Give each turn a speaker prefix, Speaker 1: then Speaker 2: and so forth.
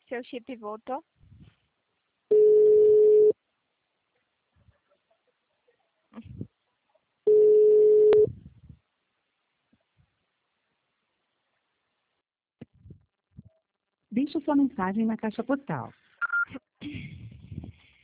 Speaker 1: Seu chip voltou?
Speaker 2: Deixe sua mensagem na caixa postal